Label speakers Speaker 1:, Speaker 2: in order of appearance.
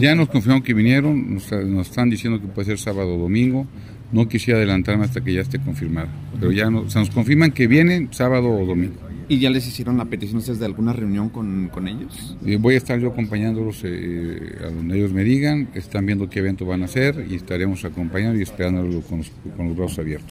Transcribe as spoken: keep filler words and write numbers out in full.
Speaker 1: Ya nos confirmaron que vinieron, nos, nos están diciendo que puede ser sábado o domingo. No quisiera adelantarme hasta que ya esté confirmado, pero ya no, o sea, nos confirman que vienen sábado o domingo.
Speaker 2: ¿Y ya les hicieron la petición ustedes de alguna reunión con, con ellos?
Speaker 1: Eh, voy a estar yo acompañándolos eh, a donde ellos me digan, están viendo qué evento van a hacer y estaremos acompañando y esperándolos con los, con los brazos abiertos.